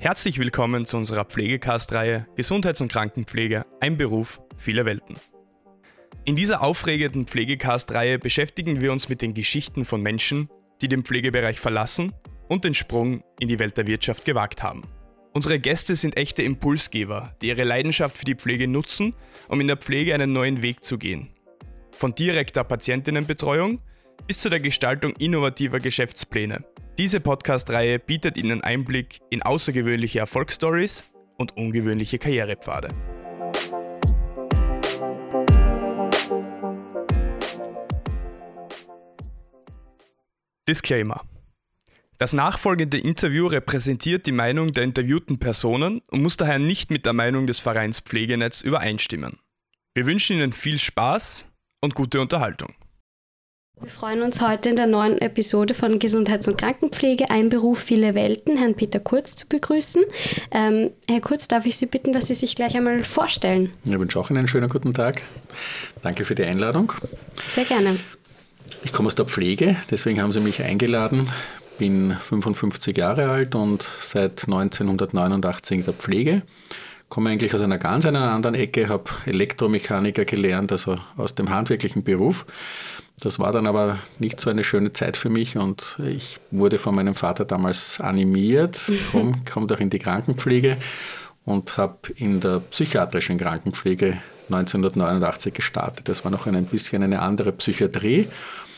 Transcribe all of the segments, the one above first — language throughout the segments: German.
Herzlich willkommen zu unserer Pflegecast-Reihe Gesundheits- und Krankenpflege, ein Beruf, viele Welten. In dieser aufregenden Pflegecast-Reihe beschäftigen wir uns mit den Geschichten von Menschen, die den Pflegebereich verlassen und den Sprung in die Welt der Wirtschaft gewagt haben. Unsere Gäste sind echte Impulsgeber, die ihre Leidenschaft für die Pflege nutzen, um in der Pflege einen neuen Weg zu gehen. Von direkter Patientinnenbetreuung bis zu der Gestaltung innovativer Geschäftspläne. Diese Podcast-Reihe bietet Ihnen Einblick in außergewöhnliche Erfolgsstories und ungewöhnliche Karrierepfade. Disclaimer: Das nachfolgende Interview repräsentiert die Meinung der interviewten Personen und muss daher nicht mit der Meinung des Vereins Pflegenetz übereinstimmen. Wir wünschen Ihnen viel Spaß und gute Unterhaltung. Wir freuen uns heute in der neuen Episode von Gesundheits- und Krankenpflege, ein Beruf, viele Welten, Herrn Peter Kurz zu begrüßen. Herr Kurz, darf ich Sie bitten, dass Sie sich gleich einmal vorstellen? Ich wünsche auch Ihnen einen schönen guten Tag. Danke für die Einladung. Sehr gerne. Ich komme aus der Pflege, deswegen haben Sie mich eingeladen. Bin 55 Jahre alt und seit 1989 in der Pflege. Komme eigentlich aus einer ganz anderen Ecke, habe Elektromechaniker gelernt, also aus dem handwerklichen Beruf. Das war dann aber nicht so eine schöne Zeit für mich und ich wurde von meinem Vater damals animiert, komm doch in die Krankenpflege, und habe in der psychiatrischen Krankenpflege 1989 gestartet. Das war noch ein bisschen eine andere Psychiatrie.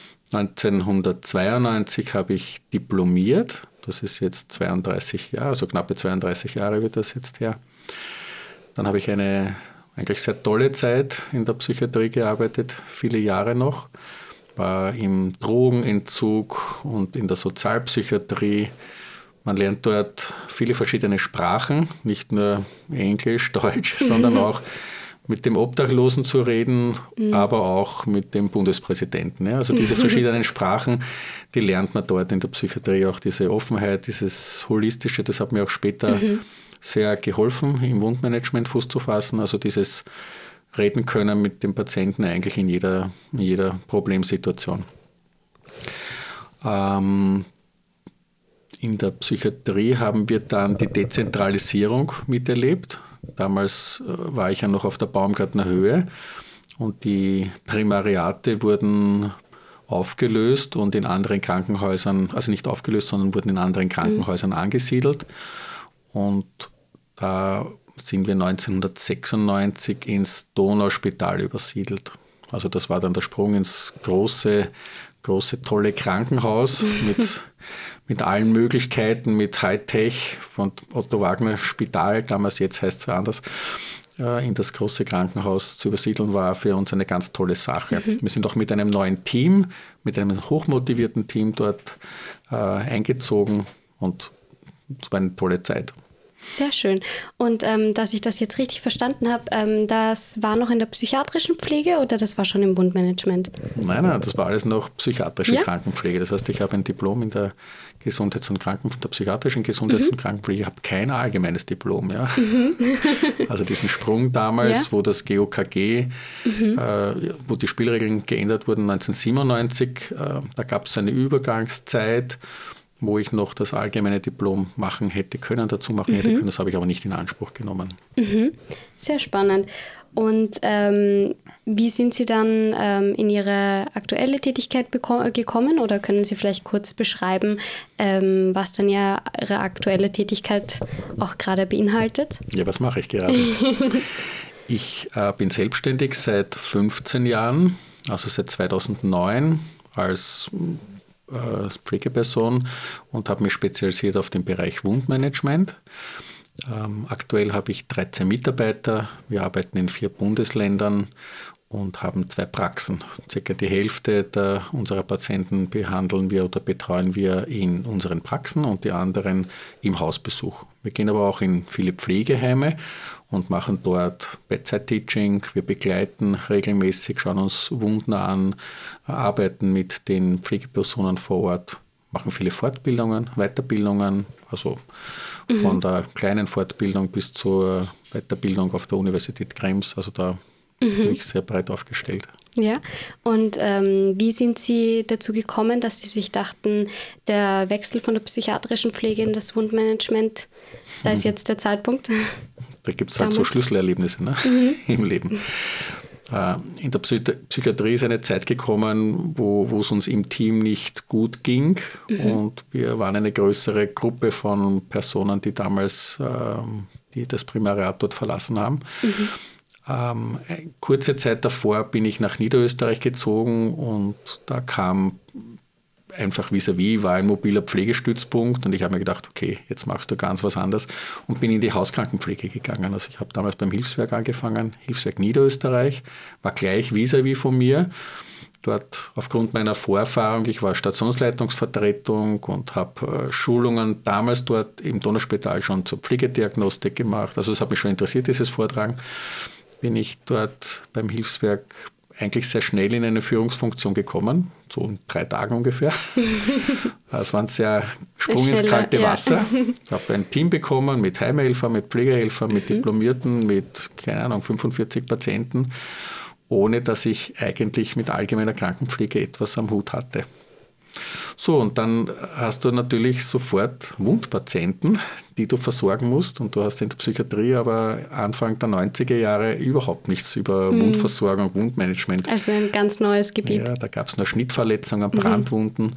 1992 habe ich diplomiert, das ist jetzt 32 Jahre, also knappe 32 Jahre wird das jetzt her. Dann habe ich eine eigentlich sehr tolle Zeit in der Psychiatrie gearbeitet, viele Jahre noch. War im Drogenentzug und in der Sozialpsychiatrie. Man lernt dort viele verschiedene Sprachen, nicht nur Englisch, Deutsch, sondern auch mit dem Obdachlosen zu reden, aber auch mit dem Bundespräsidenten. Ja. Also diese verschiedenen Sprachen, die lernt man dort in der Psychiatrie, auch diese Offenheit, dieses Holistische, das hat mir auch später sehr geholfen, im Wundmanagement Fuß zu fassen. Also dieses Reden können mit dem Patienten eigentlich in jeder Problemsituation. In der Psychiatrie haben wir dann die Dezentralisierung miterlebt. Damals war ich ja noch auf der Baumgartner Höhe und die Primariate wurden aufgelöst und in anderen Krankenhäusern, also nicht aufgelöst, sondern wurden in anderen Krankenhäusern angesiedelt. Und da sind wir 1996 ins Donauspital übersiedelt. Also das war dann der Sprung ins große, tolle Krankenhaus mit allen Möglichkeiten, mit Hightech von Otto Wagner Spital, damals, jetzt heißt es anders, in das große Krankenhaus zu übersiedeln, war für uns eine ganz tolle Sache. Wir sind auch mit einem neuen Team, mit einem hochmotivierten Team dort eingezogen und es war eine tolle Zeit. Sehr schön. Und dass ich das jetzt richtig verstanden habe, das war noch in der psychiatrischen Pflege oder das war schon im Wundmanagement? Nein, das war alles noch psychiatrische Krankenpflege. Das heißt, ich habe ein Diplom in der der psychiatrischen Gesundheits- und Krankenpflege. Ich habe kein allgemeines Diplom. Ja. Also diesen Sprung damals, wo das GOKG, wo die Spielregeln geändert wurden, 1997, da gab es eine Übergangszeit, wo ich noch das allgemeine Diplom dazu machen hätte können. Das habe ich aber nicht in Anspruch genommen. Sehr spannend. Und wie sind Sie dann in Ihre aktuelle Tätigkeit gekommen? Oder können Sie vielleicht kurz beschreiben, was dann Ihre aktuelle Tätigkeit auch gerade beinhaltet? Ja, was mache ich gerade? Ich bin selbstständig seit 15 Jahren, also seit 2009 als Pflegeperson und habe mich spezialisiert auf den Bereich Wundmanagement. Aktuell habe ich 13 Mitarbeiter. Wir arbeiten in 4 Bundesländern und haben 2 Praxen. Circa die Hälfte unserer Patienten behandeln wir oder betreuen wir in unseren Praxen und die anderen im Hausbesuch. Wir gehen aber auch in viele Pflegeheime und machen dort Bedside-Teaching. Wir begleiten regelmäßig, schauen uns Wunden an, arbeiten mit den Pflegepersonen vor Ort, machen viele Fortbildungen, Weiterbildungen, also von der kleinen Fortbildung bis zur Weiterbildung auf der Universität Krems. Also da bin ich sehr breit aufgestellt. Ja, und wie sind Sie dazu gekommen, dass Sie sich dachten, der Wechsel von der psychiatrischen Pflege in das Wundmanagement, da ist jetzt der Zeitpunkt? Da gibt es halt so Schlüsselerlebnisse, ne? Im Leben. In der Psychiatrie ist eine Zeit gekommen, wo es uns im Team nicht gut ging. Und wir waren eine größere Gruppe von Personen, die damals die das Primariat dort verlassen haben. Kurze Zeit davor bin ich nach Niederösterreich gezogen und da kam einfach vis-à-vis, war ein mobiler Pflegestützpunkt und ich habe mir gedacht, okay, jetzt machst du ganz was anderes und bin in die Hauskrankenpflege gegangen. Also ich habe damals beim Hilfswerk angefangen, Hilfswerk Niederösterreich, war gleich vis-à-vis von mir. Dort aufgrund meiner Vorerfahrung, ich war Stationsleitungsvertretung und habe Schulungen damals dort im Donauspital schon zur Pflegediagnostik gemacht. Also es hat mich schon interessiert, dieses Vortragen. Bin ich dort beim Hilfswerk eigentlich sehr schnell in eine Führungsfunktion gekommen, so in 3 Tagen ungefähr. Es war ein sehr Sprung ins kalte Wasser. Ich habe ein Team bekommen mit Heimhelfern, mit Pflegehelfern, mit Diplomierten, mit, keine Ahnung, 45 Patienten, ohne dass ich eigentlich mit allgemeiner Krankenpflege etwas am Hut hatte. So, und dann hast du natürlich sofort Wundpatienten, die du versorgen musst. Und du hast in der Psychiatrie aber Anfang der 90er Jahre überhaupt nichts über Wundversorgung, Wundmanagement. Also ein ganz neues Gebiet. Ja, da gab es nur Schnittverletzungen, Brandwunden.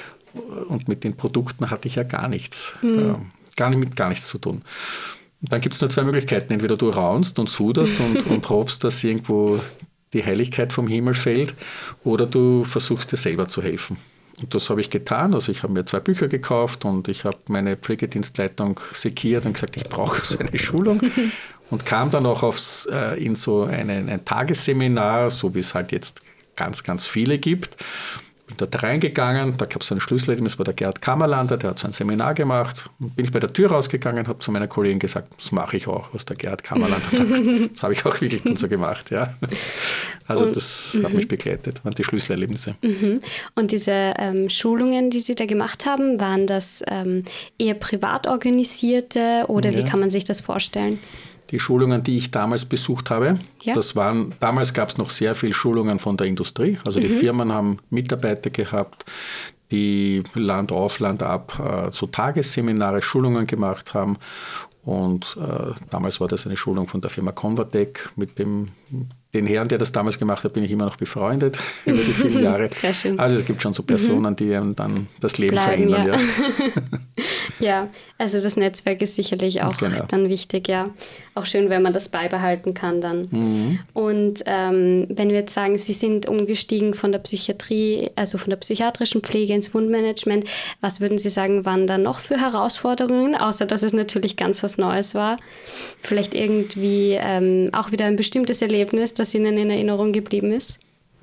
Und mit den Produkten hatte ich ja gar nichts. Gar nichts zu tun. Und dann gibt es nur 2 Möglichkeiten. Entweder du raunst und suderst und hoffst, dass irgendwo die Heiligkeit vom Himmel fällt, oder du versuchst dir selber zu helfen. Und das habe ich getan. Also ich habe mir 2 Bücher gekauft und ich habe meine Pflegedienstleitung sekiert und gesagt, ich brauche so eine Schulung. Und kam dann auch in so ein Tagesseminar, so wie es halt jetzt ganz, ganz viele gibt. Bin dort reingegangen, da gab es einen Schlüsselerlebnis, das war der Gerhard Kammerlander, der hat so ein Seminar gemacht. Und bin ich bei der Tür rausgegangen, habe zu meiner Kollegin gesagt, das mache ich auch, was der Gerhard Kammerlander macht. Das habe ich auch wirklich dann so gemacht. Ja. Also das hat mich begleitet, waren die Schlüsselerlebnisse. Und diese Schulungen, die Sie da gemacht haben, waren das eher privat organisierte oder wie kann man sich das vorstellen? Die Schulungen, die ich damals besucht habe, damals gab es noch sehr viele Schulungen von der Industrie. Also die Firmen haben Mitarbeiter gehabt, die Land auf, Land ab so Tagesseminare, Schulungen gemacht haben. Und damals war das eine Schulung von der Firma Convatec. Mit den Herrn, der das damals gemacht hat, bin ich immer noch befreundet über die vielen Jahre. Sehr schön. Also es gibt schon so Personen, die einem dann das Leben verändern. Ja. Ja, also das Netzwerk ist sicherlich auch dann wichtig, ja. Auch schön, wenn man das beibehalten kann dann. Und wenn wir jetzt sagen, Sie sind umgestiegen von der Psychiatrie, also von der psychiatrischen Pflege ins Wundmanagement, was würden Sie sagen, waren da noch für Herausforderungen, außer dass es natürlich ganz was Neues war? Vielleicht irgendwie auch wieder ein bestimmtes Erlebnis, das Ihnen in Erinnerung geblieben ist?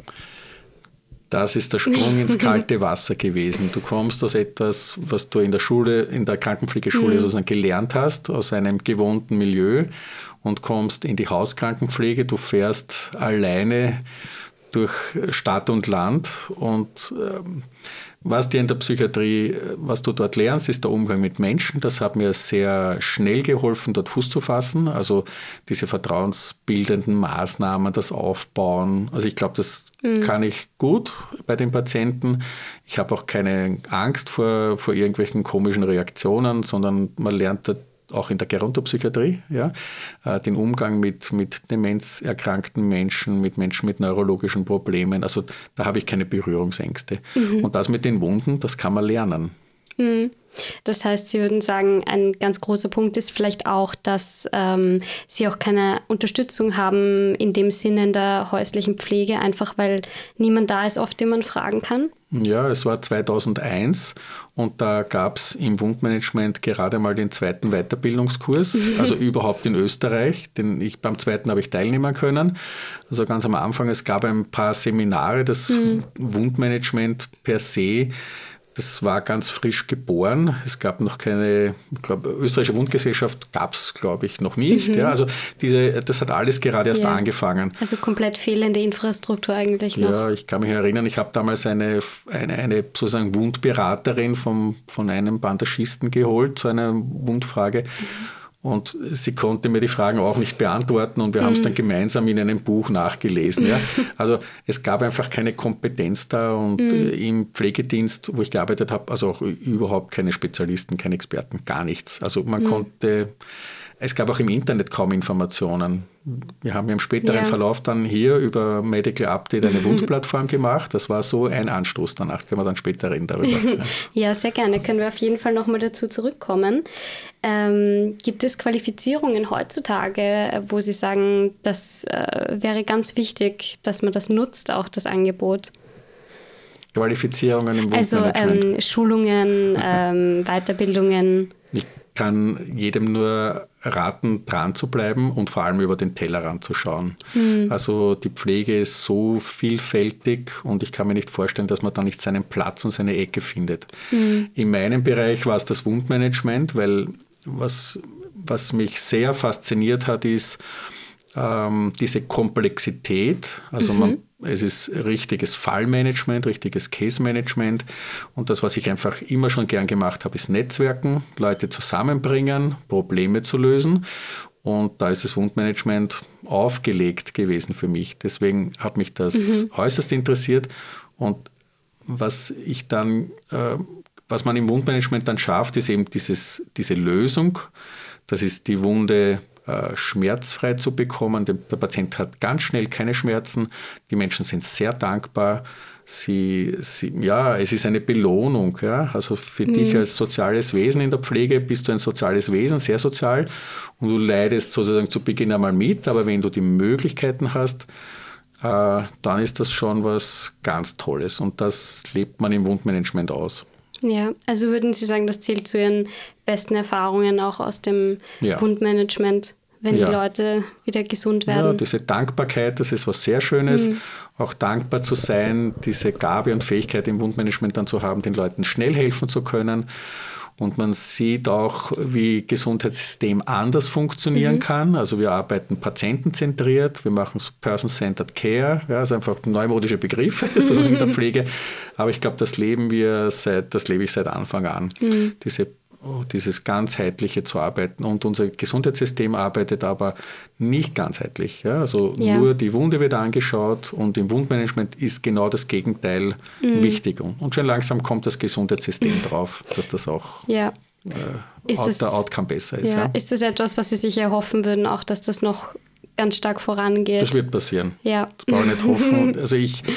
Das ist der Sprung ins kalte Wasser gewesen. Du kommst aus etwas, was du in der Schule, in der Krankenpflegeschule sozusagen gelernt hast, aus einem gewohnten Milieu und kommst in die Hauskrankenpflege. Du fährst alleine durch Stadt und Land und was dir in der Psychiatrie, was du dort lernst, ist der Umgang mit Menschen. Das hat mir sehr schnell geholfen, dort Fuß zu fassen. Also diese vertrauensbildenden Maßnahmen, das Aufbauen. Also ich glaube, das kann ich gut bei den Patienten. Ich habe auch keine Angst vor irgendwelchen komischen Reaktionen, sondern man lernt dort auch in der Gerontopsychiatrie, den Umgang mit demenzerkrankten Menschen, mit Menschen mit neurologischen Problemen. Also da habe ich keine Berührungsängste. Und das mit den Wunden, das kann man lernen. Das heißt, Sie würden sagen, ein ganz großer Punkt ist vielleicht auch, dass Sie auch keine Unterstützung haben in dem Sinne in der häuslichen Pflege, einfach weil niemand da ist, auf den man fragen kann? Ja, es war 2001 und da gab es im Wundmanagement gerade mal den 2. Weiterbildungskurs, also überhaupt in Österreich. Beim 2. habe ich teilnehmen können. Also ganz am Anfang, es gab ein paar Seminare, das Wundmanagement per se. Das war ganz frisch geboren. Es gab noch keine, ich glaube, österreichische Wundgesellschaft gab es, glaube ich, noch nicht. Ja, also das hat alles gerade erst angefangen. Also komplett fehlende Infrastruktur eigentlich noch. Ja, ich kann mich erinnern, ich habe damals eine sozusagen Wundberaterin von einem Bandagisten geholt zu einer Wundfrage. Und sie konnte mir die Fragen auch nicht beantworten und wir haben es dann gemeinsam in einem Buch nachgelesen. Ja. Also es gab einfach keine Kompetenz da und im Pflegedienst, wo ich gearbeitet habe, also auch überhaupt keine Spezialisten, keine Experten, gar nichts. Also man konnte, es gab auch im Internet kaum Informationen. Wir haben im späteren Verlauf dann hier über Medical Update eine Wundplattform gemacht. Das war so ein Anstoß danach. Können wir dann später reden darüber. Ja, sehr gerne. Können wir auf jeden Fall nochmal dazu zurückkommen. Gibt es Qualifizierungen heutzutage, wo Sie sagen, das wäre ganz wichtig, dass man das nutzt, auch das Angebot? Qualifizierungen im Wundmanagement? Also Schulungen, Weiterbildungen. Ich kann jedem nur raten, dran zu bleiben und vor allem über den Tellerrand zu schauen. Also die Pflege ist so vielfältig und ich kann mir nicht vorstellen, dass man da nicht seinen Platz und seine Ecke findet. In meinem Bereich war es das Wundmanagement, weil was mich sehr fasziniert hat, ist diese Komplexität. Also es ist richtiges Fallmanagement, richtiges Case-Management. Und das, was ich einfach immer schon gern gemacht habe, ist Netzwerken, Leute zusammenbringen, Probleme zu lösen. Und da ist das Wundmanagement aufgelegt gewesen für mich. Deswegen hat mich das äußerst interessiert. Und was man im Wundmanagement dann schafft, ist eben diese Lösung. Das ist die Wunde schmerzfrei zu bekommen. Der Patient hat ganz schnell keine Schmerzen. Die Menschen sind sehr dankbar. Es ist eine Belohnung. Ja? Also für dich als soziales Wesen in der Pflege bist du ein soziales Wesen, sehr sozial. Und du leidest sozusagen zu Beginn einmal mit. Aber wenn du die Möglichkeiten hast, dann ist das schon was ganz Tolles. Und das lebt man im Wundmanagement aus. Ja, also würden Sie sagen, das zählt zu Ihren besten Erfahrungen auch aus dem Wundmanagement, wenn die Leute wieder gesund werden? Ja, diese Dankbarkeit, das ist was sehr Schönes. Auch dankbar zu sein, diese Gabe und Fähigkeit im Wundmanagement dann zu haben, den Leuten schnell helfen zu können. Und man sieht auch, wie Gesundheitssystem anders funktionieren kann. Also wir arbeiten patientenzentriert, wir machen Person-Centered Care, ja, ist einfach ein neumodischer Begriff in der Pflege. Aber ich glaube, das lebe ich seit Anfang an. Dieses ganzheitliche zu arbeiten. Und unser Gesundheitssystem arbeitet aber nicht ganzheitlich. Ja? Also nur die Wunde wird angeschaut und im Wundmanagement ist genau das Gegenteil wichtig. Und schon langsam kommt das Gesundheitssystem drauf, dass das auch der Outcome besser ist. Ja. Ist das etwas, was Sie sich erhoffen würden, auch dass das noch ganz stark vorangeht? Das wird passieren. Ja. Das brauche ich nicht hoffen. Also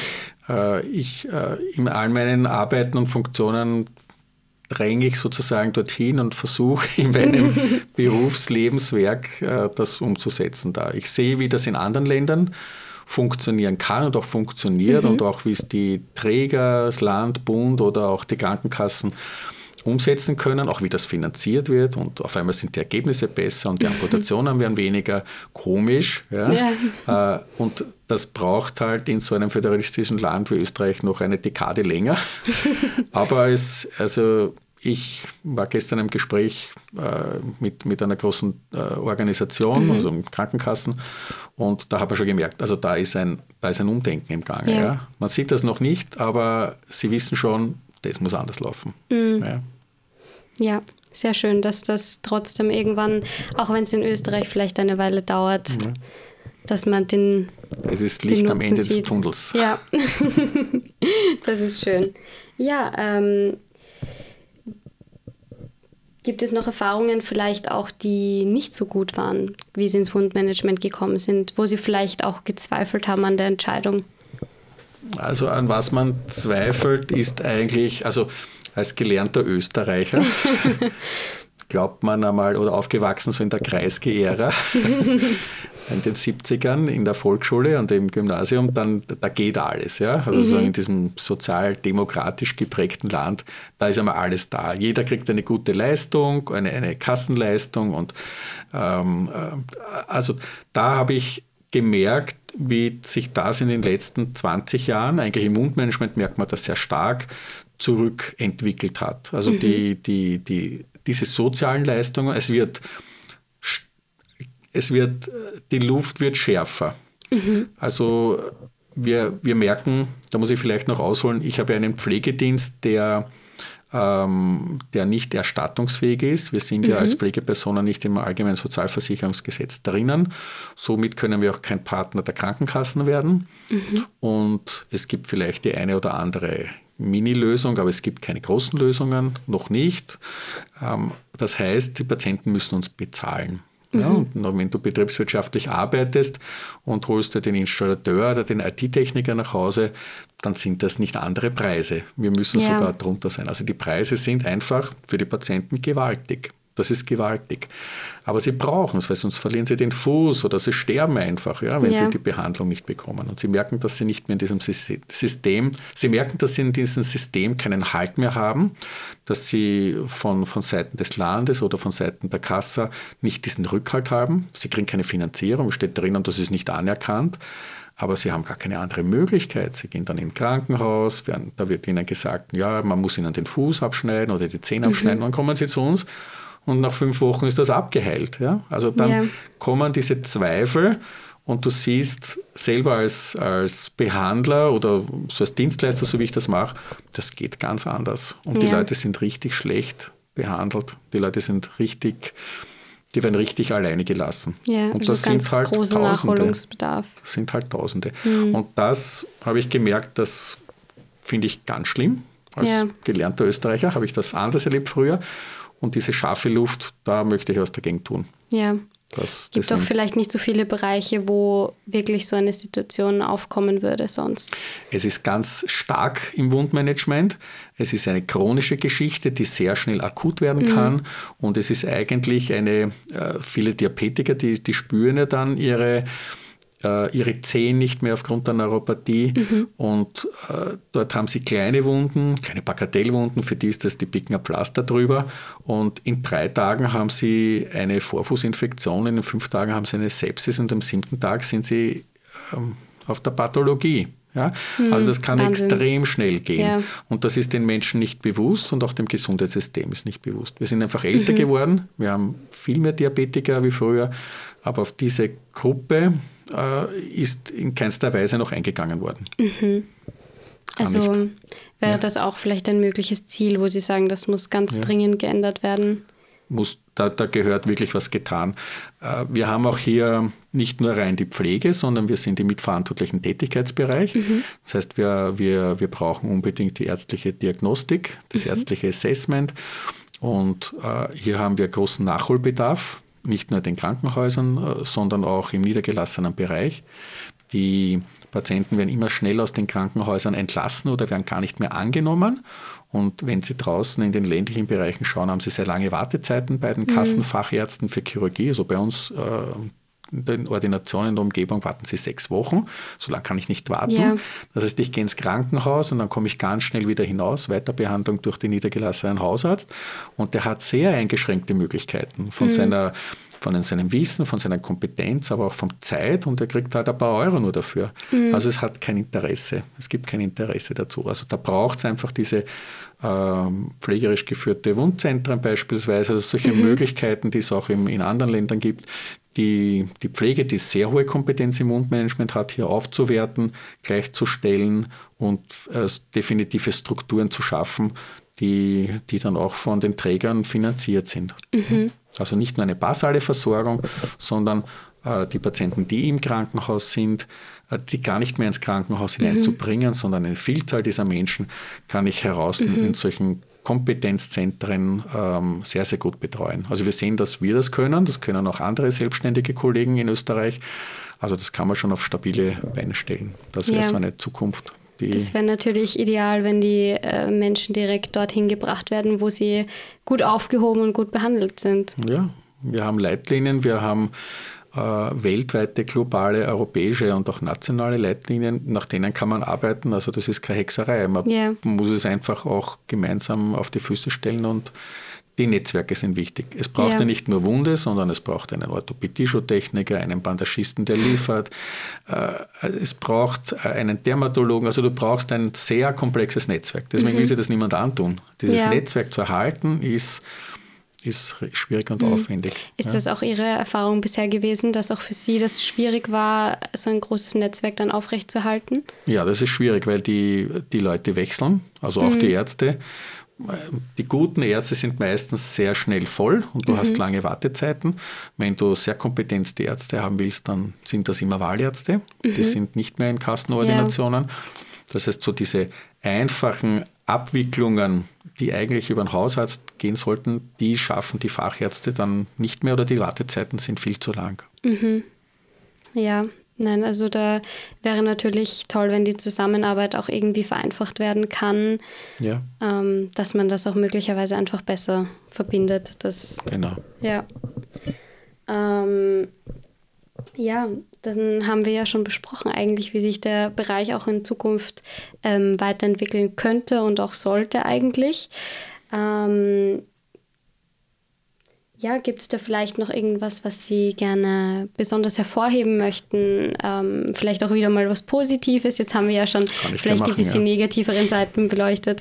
in all meinen Arbeiten und Funktionen dränge ich sozusagen dorthin und versuche in meinem Berufslebenswerk das umzusetzen da. Ich sehe, wie das in anderen Ländern funktionieren kann und auch funktioniert und auch wie es die Träger, das Land, Bund oder auch die Krankenkassen umsetzen können, auch wie das finanziert wird und auf einmal sind die Ergebnisse besser und die Amputationen werden weniger komisch. Ja? Und das braucht halt in so einem föderalistischen Land wie Österreich noch eine Dekade länger. Aber ich war gestern im Gespräch mit einer großen Organisation, also Krankenkassen, und da habe ich schon gemerkt, also da ist ein Umdenken im Gange. Ja. Ja? Man sieht das noch nicht, aber sie wissen schon, das muss anders laufen. Ja, sehr schön, dass das trotzdem irgendwann, auch wenn es in Österreich vielleicht eine Weile dauert, dass man es ist Licht am Ende des Tunnels. Ja, das ist schön. Ja, gibt es noch Erfahrungen vielleicht auch, die nicht so gut waren, wie Sie ins Wundmanagement gekommen sind, wo Sie vielleicht auch gezweifelt haben an der Entscheidung? Also an was man zweifelt, ist eigentlich, also als gelernter Österreicher glaubt man einmal, oder aufgewachsen so in der Kreisky-Ära, in den 70ern in der Volksschule und im Gymnasium, da geht alles. Ja? Also so in diesem sozialdemokratisch geprägten Land, da ist einmal alles da. Jeder kriegt eine gute Leistung, eine Kassenleistung. Und also da habe ich gemerkt, wie sich das in den letzten 20 Jahren, eigentlich im Wundmanagement merkt man das sehr stark, zurückentwickelt hat. Also diese sozialen Leistungen, die Luft wird schärfer. Also wir merken, da muss ich vielleicht noch ausholen, ich habe einen Pflegedienst, der der nicht erstattungsfähig ist. Wir sind ja als Pflegepersonen nicht im Allgemeinen Sozialversicherungsgesetz drinnen. Somit können wir auch kein Partner der Krankenkassen werden. Und es gibt vielleicht die eine oder andere Mini-Lösung, aber es gibt keine großen Lösungen, noch nicht. Das heißt, die Patienten müssen uns bezahlen. Ja, und wenn du betriebswirtschaftlich arbeitest und holst dir den Installateur oder den IT-Techniker nach Hause, dann sind das nicht andere Preise. Wir müssen sogar drunter sein. Also die Preise sind einfach für die Patienten gewaltig. Das ist gewaltig. Aber sie brauchen es, weil sonst verlieren sie den Fuß oder sie sterben einfach, wenn sie die Behandlung nicht bekommen. Und sie merken, dass sie nicht mehr in diesem System, keinen Halt mehr haben, dass sie von Seiten des Landes oder von Seiten der Kassa nicht diesen Rückhalt haben. Sie kriegen keine Finanzierung, steht drinnen, das ist nicht anerkannt. Aber sie haben gar keine andere Möglichkeit. Sie gehen dann in ein Krankenhaus, da wird ihnen gesagt, ja, man muss ihnen den Fuß abschneiden oder die Zähne abschneiden, dann kommen sie zu uns. Und nach 5 Wochen ist das abgeheilt. Ja? Also dann kommen diese Zweifel und du siehst selber als Behandler oder so als Dienstleister, so wie ich das mache, das geht ganz anders. Und die Leute sind richtig schlecht behandelt. Die Leute die werden richtig alleine gelassen. Ja, und also das ganz sind halt großer Nachholungsbedarf. Das sind halt Tausende. Und das habe ich gemerkt, das finde ich ganz schlimm. Als gelernter Österreicher habe ich das anders erlebt früher. Und diese scharfe Luft, da möchte ich was dagegen tun. Ja. Es gibt doch vielleicht nicht so viele Bereiche, wo wirklich so eine Situation aufkommen würde sonst. Es ist ganz stark im Wundmanagement. Es ist eine chronische Geschichte, die sehr schnell akut werden kann. Und es ist eigentlich viele Diabetiker, die spüren ja dann ihre Zehen nicht mehr aufgrund der Neuropathie. Und dort haben sie kleine Wunden, kleine Bagatellwunden, für die ist das, die picken ein Pflaster drüber. Und in 3 Tagen haben sie eine Vorfußinfektion, in 5 Tagen haben sie eine Sepsis und am 7. Tag sind sie auf der Pathologie. Ja? Also das kann extrem schnell gehen. Ja. Und das ist den Menschen nicht bewusst und auch dem Gesundheitssystem ist nicht bewusst. Wir sind einfach älter geworden, wir haben viel mehr Diabetiker wie früher, aber auf diese Gruppe ist in keinster Weise noch eingegangen worden. Also wäre das auch vielleicht ein mögliches Ziel, wo Sie sagen, das muss ganz dringend geändert werden? Da gehört wirklich was getan. Wir haben auch hier nicht nur rein die Pflege, sondern wir sind im mitverantwortlichen Tätigkeitsbereich. Das heißt, wir brauchen unbedingt die ärztliche Diagnostik, das ärztliche Assessment. Und hier haben wir großen Nachholbedarf. Nicht nur in den Krankenhäusern, sondern auch im niedergelassenen Bereich. Die Patienten werden immer schneller aus den Krankenhäusern entlassen oder werden gar nicht mehr angenommen. Und wenn sie draußen in den ländlichen Bereichen schauen, haben sie sehr lange Wartezeiten bei den Kassenfachärzten für Chirurgie. Also bei uns in den Ordinationen in der Umgebung warten sie 6 Wochen. So lange kann ich nicht warten. Ja. Das heißt, ich gehe ins Krankenhaus und dann komme ich ganz schnell wieder hinaus. Weiterbehandlung durch den niedergelassenen Hausarzt. Und der hat sehr eingeschränkte Möglichkeiten von seinem Wissen, von seiner Kompetenz, aber auch von Zeit. Und er kriegt halt ein paar Euro nur dafür. Also es hat kein Interesse. Es gibt kein Interesse dazu. Also da braucht es einfach diese pflegerisch geführte Wundzentren beispielsweise, also solche Möglichkeiten, die es auch in anderen Ländern gibt, die Pflege, die sehr hohe Kompetenz im Wundmanagement hat, hier aufzuwerten, gleichzustellen und definitive Strukturen zu schaffen, die dann auch von den Trägern finanziert sind. Also nicht nur eine basale Versorgung, sondern die Patienten, die im Krankenhaus sind, die gar nicht mehr ins Krankenhaus hineinzubringen, sondern eine Vielzahl dieser Menschen kann ich heraus in solchen Kompetenzzentren sehr, sehr gut betreuen. Also wir sehen, dass wir das können auch andere selbstständige Kollegen in Österreich. Also das kann man schon auf stabile Beine stellen. Das wäre so eine Zukunft. Das wäre natürlich ideal, wenn die Menschen direkt dorthin gebracht werden, wo sie gut aufgehoben und gut behandelt sind. Ja, wir haben Leitlinien, wir haben weltweite, globale, europäische und auch nationale Leitlinien, nach denen kann man arbeiten. Also das ist keine Hexerei. Man muss es einfach auch gemeinsam auf die Füße stellen und die Netzwerke sind wichtig. Es braucht ja nicht nur Wunde, sondern es braucht einen Orthopädie-Techniker, einen Bandagisten, der liefert. Es braucht einen Dermatologen. Also du brauchst ein sehr komplexes Netzwerk. Deswegen will sich das niemand antun. Dieses Netzwerk zu erhalten ist ist schwierig und aufwendig. Ist das auch Ihre Erfahrung bisher gewesen, dass auch für Sie das schwierig war, so ein großes Netzwerk dann aufrechtzuerhalten? Ja, das ist schwierig, weil die Leute wechseln, also auch die Ärzte. Die guten Ärzte sind meistens sehr schnell voll und du hast lange Wartezeiten. Wenn du sehr kompetente Ärzte haben willst, dann sind das immer Wahlärzte. Die sind nicht mehr in Kassenordinationen. Das heißt, so diese einfachen Abwicklungen, die eigentlich über den Hausarzt gehen sollten, die schaffen die Fachärzte dann nicht mehr oder die Wartezeiten sind viel zu lang. Ja, nein, also da wäre natürlich toll, wenn die Zusammenarbeit auch irgendwie vereinfacht werden kann, Ja. Dass man das auch möglicherweise einfach besser verbindet. Genau. Ja. Ja, dann haben wir ja schon besprochen eigentlich, wie sich der Bereich auch in Zukunft weiterentwickeln könnte und auch sollte eigentlich. Ja, gibt es da vielleicht noch irgendwas, was Sie gerne besonders hervorheben möchten? Vielleicht auch wieder mal was Positives. Jetzt haben wir ja schon vielleicht die bisschen negativeren Seiten beleuchtet.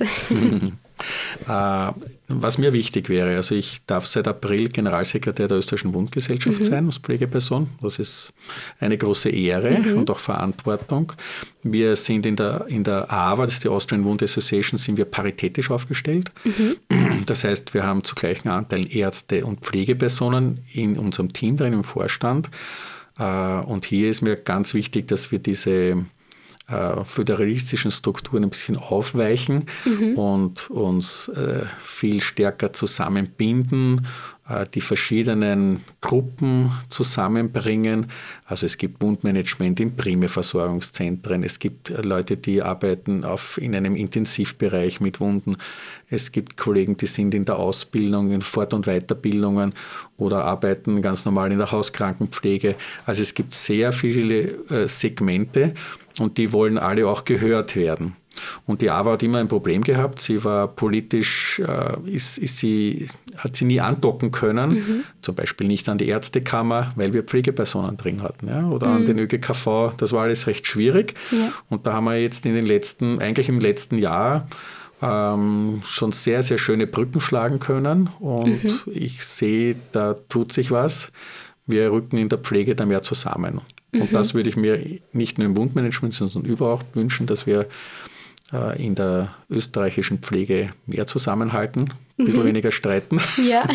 Was mir wichtig wäre, also ich darf seit April Generalsekretär der Österreichischen Wundgesellschaft sein als Pflegeperson. Das ist eine große Ehre und auch Verantwortung. Wir sind in der AWA, das ist die Austrian Wound Association, sind wir paritätisch aufgestellt. Das heißt, wir haben zu gleichen Anteilen Ärzte und Pflegepersonen in unserem Team drin, im Vorstand. Und hier ist mir ganz wichtig, dass wir diese föderalistischen Strukturen ein bisschen aufweichen und uns viel stärker zusammenbinden, die verschiedenen Gruppen zusammenbringen. Also es gibt Wundmanagement in Primärversorgungszentren, es gibt Leute, die arbeiten in einem Intensivbereich mit Wunden, es gibt Kollegen, die sind in der Ausbildung, in Fort- und Weiterbildungen oder arbeiten ganz normal in der Hauskrankenpflege. Also es gibt sehr viele Segmente und die wollen alle auch gehört werden. Und die AWA hat immer ein Problem gehabt. Sie war politisch, hat sie nie andocken können, zum Beispiel nicht an die Ärztekammer, weil wir Pflegepersonen drin hatten, ja, oder an den ÖGKV. Das war alles recht schwierig. Ja. Und da haben wir jetzt im letzten Jahr schon sehr, sehr schöne Brücken schlagen können. Und ich sehe, da tut sich was. Wir rücken in der Pflege da mehr zusammen. Und das würde ich mir nicht nur im Wundmanagement, sondern überhaupt wünschen, dass wir in der österreichischen Pflege mehr zusammenhalten, ein bisschen weniger streiten. Ja.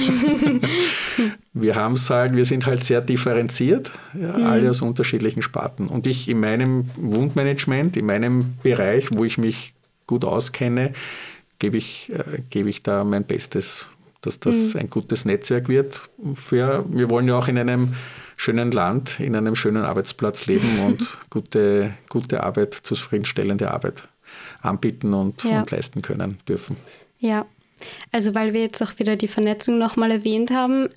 Wir sind halt sehr differenziert, ja, alle aus unterschiedlichen Sparten. Und ich in meinem Wundmanagement, in meinem Bereich, wo ich mich gut auskenne, gebe ich da mein Bestes, dass das ein gutes Netzwerk wird. Wir wollen ja auch in einem schönen Land, in einem schönen Arbeitsplatz leben und gute Arbeit, zufriedenstellende Arbeit anbieten und leisten können dürfen. Ja, also weil wir jetzt auch wieder die Vernetzung nochmal erwähnt haben,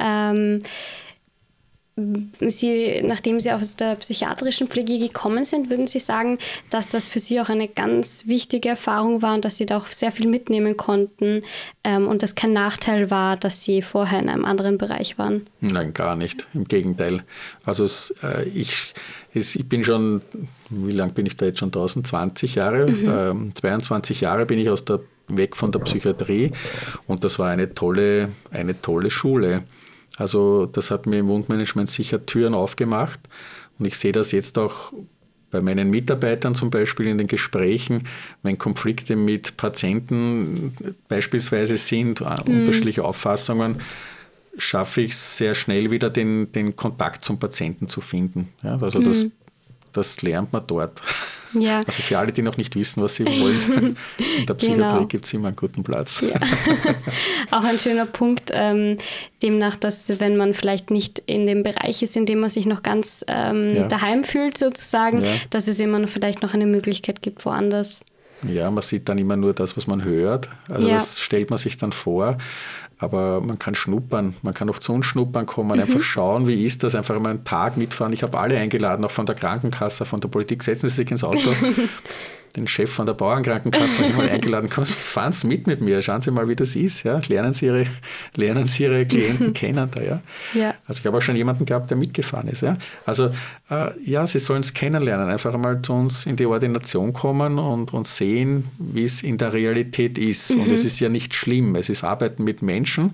nachdem Sie aus der psychiatrischen Pflege gekommen sind, würden Sie sagen, dass das für Sie auch eine ganz wichtige Erfahrung war und dass Sie da auch sehr viel mitnehmen konnten und das kein Nachteil war, dass Sie vorher in einem anderen Bereich waren? Nein, gar nicht. Im Gegenteil. Also ich bin schon, wie lange bin ich da jetzt schon draußen? 20 Jahre, 22 Jahre bin ich weg von der Psychiatrie und das war eine tolle Schule. Also das hat mir im Wundmanagement sicher Türen aufgemacht und ich sehe das jetzt auch bei meinen Mitarbeitern zum Beispiel in den Gesprächen, wenn Konflikte mit Patienten beispielsweise sind, unterschiedliche Auffassungen, schaffe ich es sehr schnell wieder den Kontakt zum Patienten zu finden. Ja, also das lernt man dort. Ja. Also für alle, die noch nicht wissen, was sie wollen, in der Psychiatrie gibt es immer einen guten Platz. Ja. Auch ein schöner Punkt, demnach, dass wenn man vielleicht nicht in dem Bereich ist, in dem man sich noch ganz daheim fühlt sozusagen, dass es immer vielleicht noch eine Möglichkeit gibt woanders. Ja, man sieht dann immer nur das, was man hört. Also das stellt man sich dann vor. Aber man kann schnuppern, man kann auch zu uns schnuppern kommen, einfach schauen, wie ist das, einfach mal einen Tag mitfahren. Ich habe alle eingeladen, auch von der Krankenkasse, von der Politik, setzen Sie sich ins Auto. Den Chef von der Bauernkrankenkasse habe ich mal eingeladen, fahren Sie mit mir, schauen Sie mal, wie das ist. Ja? Lernen Sie Ihre Klienten kennen. Da, ja? Ja. Also ich habe auch schon jemanden gehabt, der mitgefahren ist. Ja? Also Sie sollen es kennenlernen, einfach mal zu uns in die Ordination kommen und sehen, wie es in der Realität ist. Und es ist ja nicht schlimm, es ist Arbeiten mit Menschen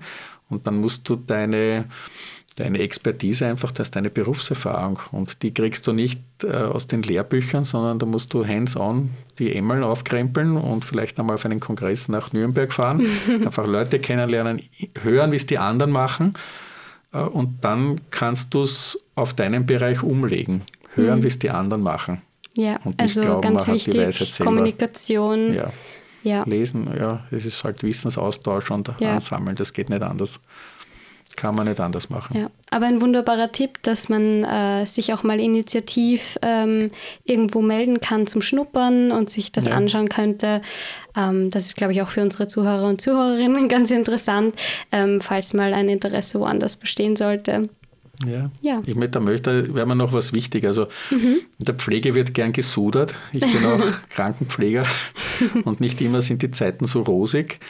Und dann musst du deine Expertise einfach, das ist deine Berufserfahrung. Und die kriegst du nicht aus den Lehrbüchern, sondern da musst du hands-on die Emmeln aufkrempeln und vielleicht einmal auf einen Kongress nach Nürnberg fahren, einfach Leute kennenlernen, hören, wie es die anderen machen. Und dann kannst du es auf deinen Bereich umlegen. Hören, wie es die anderen machen. Ja, und also glauben, ganz man hat die wichtig, Weisheit selber. Kommunikation. Ja. Lesen, es ist halt Wissensaustausch und Ansammeln, das geht nicht anders. Kann man nicht anders machen. Ja, aber ein wunderbarer Tipp, dass man sich auch mal initiativ irgendwo melden kann zum Schnuppern und sich das anschauen könnte. Das ist, glaube ich, auch für unsere Zuhörer und Zuhörerinnen ganz interessant, falls mal ein Interesse woanders bestehen sollte. Ja. Da wäre mir noch was wichtig. Also in der Pflege wird gern gesudert. Ich bin auch Krankenpfleger und nicht immer sind die Zeiten so rosig.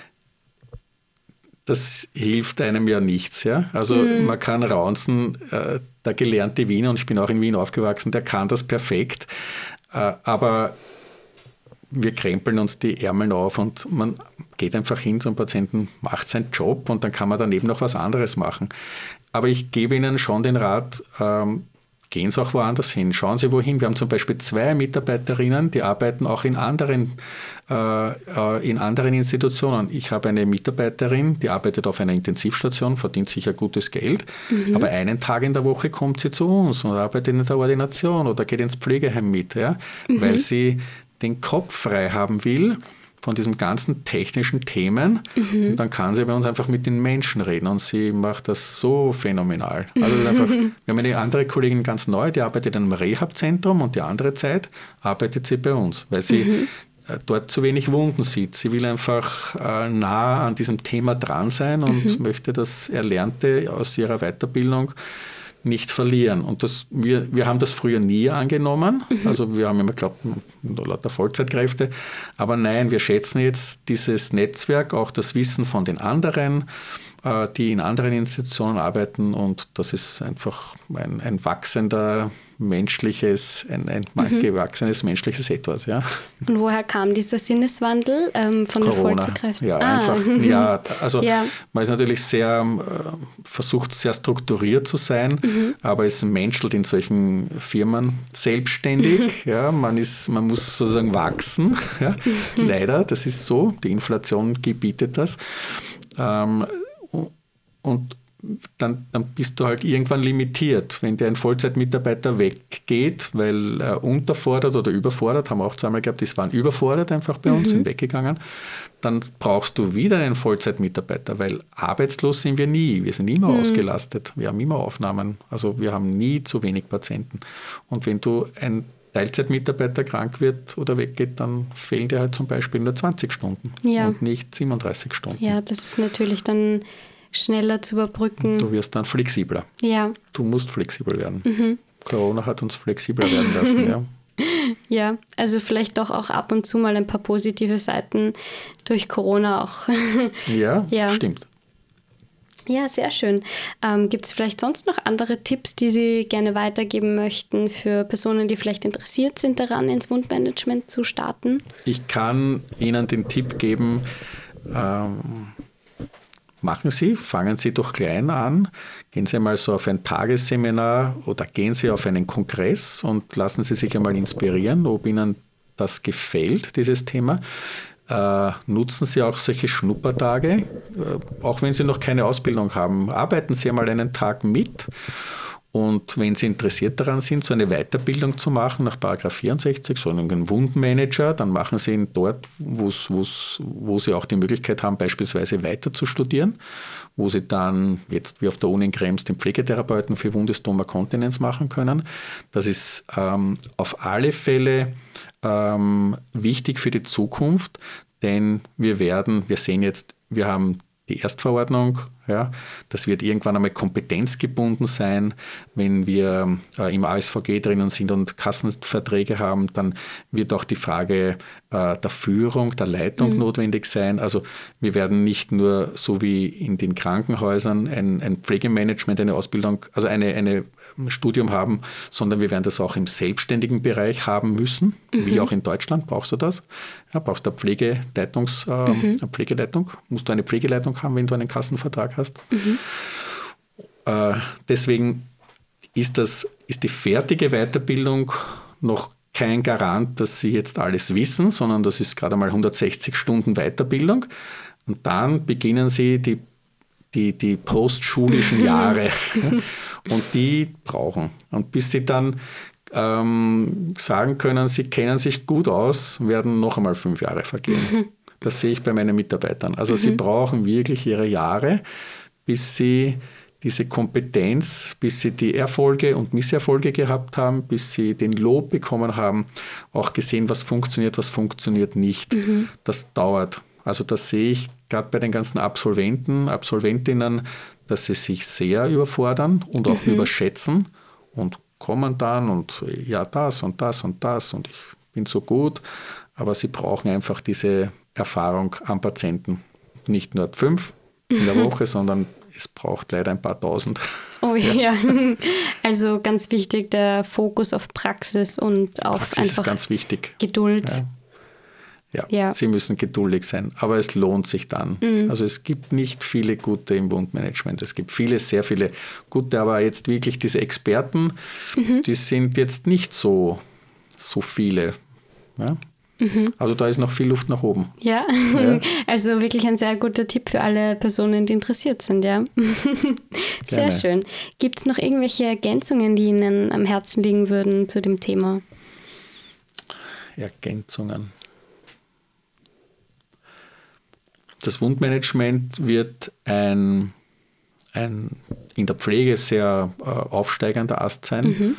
Das hilft einem ja nichts. Ja? Also man kann raunzen, der gelernte Wiener, und ich bin auch in Wien aufgewachsen, der kann das perfekt. Aber wir krempeln uns die Ärmel auf und man geht einfach hin zum Patienten, macht seinen Job und dann kann man daneben noch was anderes machen. Aber ich gebe Ihnen schon den Rat, gehen Sie auch woanders hin. Schauen Sie wohin. Wir haben zum Beispiel 2 Mitarbeiterinnen, die arbeiten auch in anderen Institutionen. Ich habe eine Mitarbeiterin, die arbeitet auf einer Intensivstation, verdient sicher gutes Geld, aber einen Tag in der Woche kommt sie zu uns und arbeitet in der Ordination oder geht ins Pflegeheim mit, weil sie den Kopf frei haben will von diesen ganzen technischen Themen. Und dann kann sie bei uns einfach mit den Menschen reden und sie macht das so phänomenal. Also das ist einfach, wir haben eine andere Kollegin ganz neu, die arbeitet in einem Rehabzentrum und die andere Zeit arbeitet sie bei uns, weil sie dort zu wenig Wunden sieht. Sie will einfach nah an diesem Thema dran sein und möchte das Erlernte aus ihrer Weiterbildung nicht verlieren. Und wir haben das früher nie angenommen. Also wir haben immer geglaubt, lauter Vollzeitkräfte. Aber nein, wir schätzen jetzt dieses Netzwerk, auch das Wissen von den anderen, die in anderen Institutionen arbeiten. Und das ist einfach ein wachsendes menschliches Etwas. Ja. Und woher kam dieser Sinneswandel von den Vollzeitkräften? Man ist natürlich versucht sehr strukturiert zu sein, aber es menschelt in solchen Firmen selbstständig. Man muss sozusagen wachsen. Leider, das ist so. Die Inflation gebietet das. Und dann bist du halt irgendwann limitiert. Wenn dir ein Vollzeitmitarbeiter weggeht, weil er unterfordert oder überfordert, haben wir auch zweimal gehabt, die waren überfordert einfach bei uns, sind weggegangen, dann brauchst du wieder einen Vollzeitmitarbeiter, weil arbeitslos sind wir nie. Wir sind immer ausgelastet. Wir haben immer Aufnahmen. Also wir haben nie zu wenig Patienten. Und wenn du ein Teilzeitmitarbeiter krank wird oder weggeht, dann fehlen dir halt zum Beispiel nur 20 Stunden und nicht 37 Stunden. Ja, das ist natürlich dann schneller zu überbrücken. Du wirst dann flexibler. Ja. Du musst flexibel werden. Corona hat uns flexibler werden lassen, Ja, also vielleicht doch auch ab und zu mal ein paar positive Seiten durch Corona auch. Ja, stimmt. Ja, sehr schön. Gibt es vielleicht sonst noch andere Tipps, die Sie gerne weitergeben möchten für Personen, die vielleicht interessiert sind daran, ins Wundmanagement zu starten? Ich kann Ihnen den Tipp geben, fangen Sie doch klein an, gehen Sie mal so auf ein Tagesseminar oder gehen Sie auf einen Kongress und lassen Sie sich einmal inspirieren, ob Ihnen das gefällt, dieses Thema. Nutzen Sie auch solche Schnuppertage, auch wenn Sie noch keine Ausbildung haben, arbeiten Sie einmal einen Tag mit. Und wenn Sie interessiert daran sind, so eine Weiterbildung zu machen nach § 64, so einen Wundmanager, dann machen Sie ihn dort, wo Sie auch die Möglichkeit haben, beispielsweise weiter zu studieren, wo Sie dann jetzt wie auf der Uni in Krems den Pflegetherapeuten für Wundestoma Kontinenz machen können. Das ist auf alle Fälle wichtig für die Zukunft, denn wir sehen jetzt, wir haben die Erstverordnung, das wird irgendwann einmal kompetenzgebunden sein. Wenn wir im ASVG drinnen sind und Kassenverträge haben, dann wird auch die Frage der Führung, der Leitung notwendig sein. Also wir werden nicht nur so wie in den Krankenhäusern ein Pflegemanagement, eine Ausbildung, also ein Studium haben, sondern wir werden das auch im selbstständigen Bereich haben müssen, wie auch in Deutschland. Brauchst du das? Ja, brauchst du eine Pflegeleitung? Musst du eine Pflegeleitung haben, wenn du einen Kassenvertrag hast? hast. Deswegen ist die fertige Weiterbildung noch kein Garant, dass sie jetzt alles wissen, sondern das ist gerade mal 160 Stunden Weiterbildung. Und dann beginnen sie die postschulischen Jahre. Und die brauchen. Und bis sie dann sagen können, sie kennen sich gut aus, werden noch einmal 5 Jahre vergehen. Das sehe ich bei meinen Mitarbeitern. Also sie brauchen wirklich ihre Jahre, bis sie diese Kompetenz, bis sie die Erfolge und Misserfolge gehabt haben, bis sie den Lob bekommen haben, auch gesehen, was funktioniert nicht. Das dauert. Also das sehe ich gerade bei den ganzen Absolventinnen, dass sie sich sehr überfordern und auch überschätzen und kommen dann und ja, das und das und das und ich bin so gut. Aber sie brauchen einfach diese Erfahrung am Patienten. Nicht nur 5 in der Woche, sondern es braucht leider ein paar tausend. Oh ja, also ganz wichtig, der Fokus auf Praxis und auf Praxis einfach ist ganz wichtig. Geduld. Ja, sie müssen geduldig sein, aber es lohnt sich dann. Also es gibt nicht viele gute im Wundmanagement. Es gibt sehr viele gute, aber jetzt wirklich diese Experten, die sind jetzt nicht so viele. Ja? Also da ist noch viel Luft nach oben. Ja, also wirklich ein sehr guter Tipp für alle Personen, die interessiert sind, ja. Sehr schön. Gibt es noch irgendwelche Ergänzungen, die Ihnen am Herzen liegen würden zu dem Thema? Ergänzungen. Das Wundmanagement wird ein in der Pflege sehr aufsteigender Ast sein.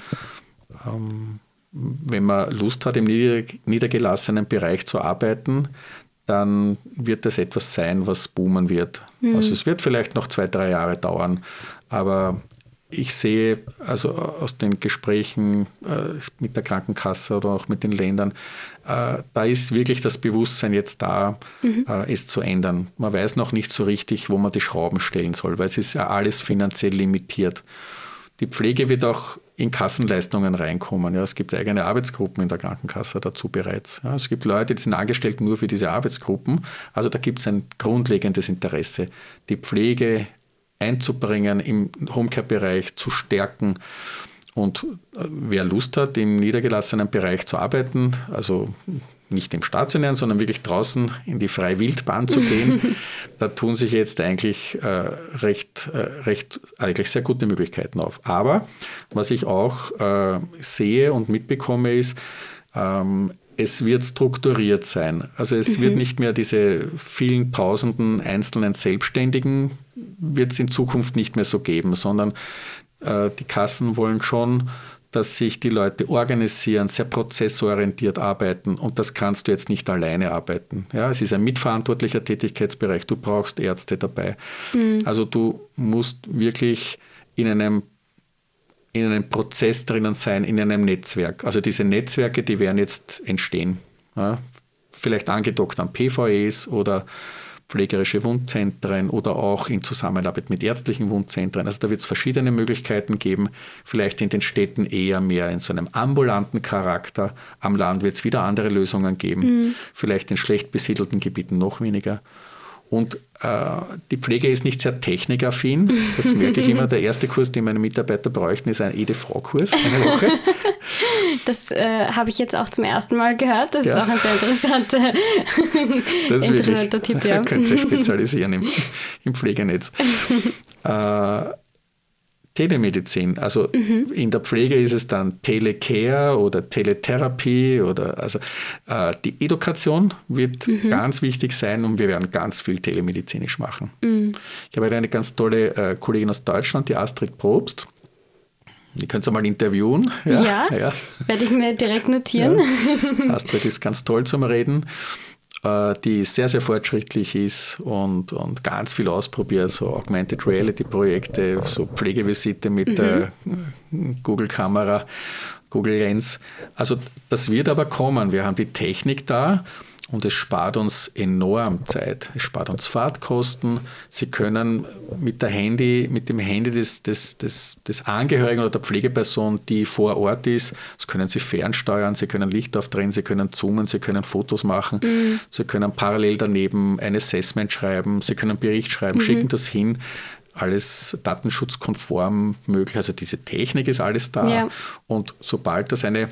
Wenn man Lust hat, im niedergelassenen Bereich zu arbeiten, dann wird das etwas sein, was boomen wird. Also es wird vielleicht noch 2-3 Jahre dauern, aber ich sehe also aus den Gesprächen mit der Krankenkasse oder auch mit den Ländern, da ist wirklich das Bewusstsein jetzt da, es zu ändern. Man weiß noch nicht so richtig, wo man die Schrauben stellen soll, weil es ist ja alles finanziell limitiert. Die Pflege wird auch in Kassenleistungen reinkommen. Ja, es gibt eigene Arbeitsgruppen in der Krankenkasse dazu bereits. Ja, es gibt Leute, die sind angestellt nur für diese Arbeitsgruppen. Also da gibt es ein grundlegendes Interesse, die Pflege einzubringen, im Homecare-Bereich zu stärken. Und wer Lust hat, im niedergelassenen Bereich zu arbeiten, also nicht im stationären, sondern wirklich draußen in die freie Wildbahn zu gehen, da tun sich jetzt eigentlich eigentlich sehr gute Möglichkeiten auf. Aber was ich auch sehe und mitbekomme ist, es wird strukturiert sein. Also es wird nicht mehr diese vielen tausenden einzelnen Selbstständigen, wird es in Zukunft nicht mehr so geben, sondern die Kassen wollen schon, dass sich die Leute organisieren, sehr prozessorientiert arbeiten und das kannst du jetzt nicht alleine arbeiten. Ja, es ist ein mitverantwortlicher Tätigkeitsbereich, du brauchst Ärzte dabei. Also du musst wirklich in einem Prozess drinnen sein, in einem Netzwerk. Also diese Netzwerke, die werden jetzt entstehen. Ja, vielleicht angedockt an PVEs oder pflegerische Wundzentren oder auch in Zusammenarbeit mit ärztlichen Wundzentren. Also da wird es verschiedene Möglichkeiten geben, vielleicht in den Städten eher mehr in so einem ambulanten Charakter. Am Land wird es wieder andere Lösungen geben, vielleicht in schlecht besiedelten Gebieten noch weniger. Und die Pflege ist nicht sehr technikaffin. Das merke ich immer. Der erste Kurs, den meine Mitarbeiter bräuchten, ist ein EDV-Kurs, eine Woche. Das habe ich jetzt auch zum ersten Mal gehört. Das ist auch ein sehr interessanter Tipp. Ja. Könnt ihr spezialisieren im Pflegenetz. Telemedizin, also in der Pflege ist es dann Telecare oder Teletherapie oder also die Edukation wird ganz wichtig sein und wir werden ganz viel telemedizinisch machen. Ich habe eine ganz tolle Kollegin aus Deutschland, die Astrid Probst. Die könnt ihr mal interviewen. Ja, werde ich mir direkt notieren. Ja. Astrid ist ganz toll zum Reden, die sehr, sehr fortschrittlich ist und ganz viel ausprobiert, so Augmented Reality Projekte, so Pflegevisite mit der Google-Kamera, Google Lens. Also das wird aber kommen. Wir haben die Technik da und es spart uns enorm Zeit. Es spart uns Fahrtkosten. Sie können mit dem Handy des Angehörigen oder der Pflegeperson, die vor Ort ist, das können Sie fernsteuern, Sie können Licht aufdrehen, Sie können zoomen, Sie können Fotos machen, Sie können parallel daneben ein Assessment schreiben, Sie können einen Bericht schreiben, schicken das hin. Alles datenschutzkonform möglich. Also diese Technik ist alles da. Ja. Und sobald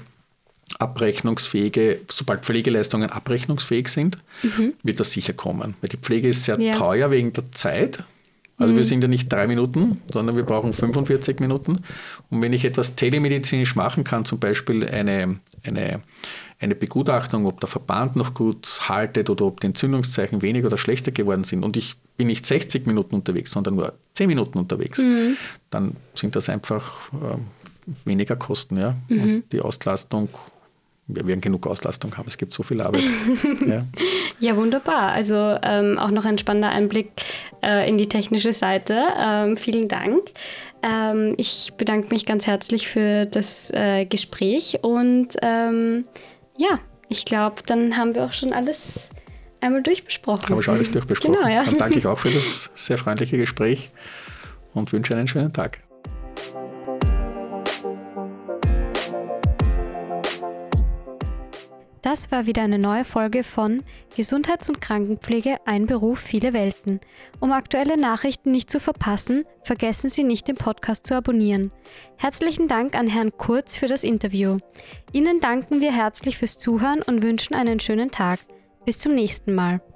Pflegeleistungen abrechnungsfähig sind, wird das sicher kommen. Weil die Pflege ist sehr teuer wegen der Zeit. Also wir sind ja nicht 3 Minuten, sondern wir brauchen 45 Minuten. Und wenn ich etwas telemedizinisch machen kann, zum Beispiel eine Begutachtung, ob der Verband noch gut haltet oder ob die Entzündungszeichen weniger oder schlechter geworden sind und ich bin nicht 60 Minuten unterwegs, sondern nur 10 Minuten unterwegs, dann sind das einfach weniger Kosten. Ja? Und die Auslastung, wir werden genug Auslastung haben, es gibt so viel Arbeit. Ja, wunderbar. Also auch noch ein spannender Einblick in die technische Seite. Vielen Dank. Ich bedanke mich ganz herzlich für das Gespräch und ich glaube, dann haben wir auch schon alles einmal durchbesprochen. Haben wir schon alles durchbesprochen. Genau, ja. Dann danke ich auch für das sehr freundliche Gespräch und wünsche einen schönen Tag. Das war wieder eine neue Folge von Gesundheits- und Krankenpflege, ein Beruf, viele Welten. Um aktuelle Nachrichten nicht zu verpassen, vergessen Sie nicht, den Podcast zu abonnieren. Herzlichen Dank an Herrn Kurz für das Interview. Ihnen danken wir herzlich fürs Zuhören und wünschen einen schönen Tag. Bis zum nächsten Mal.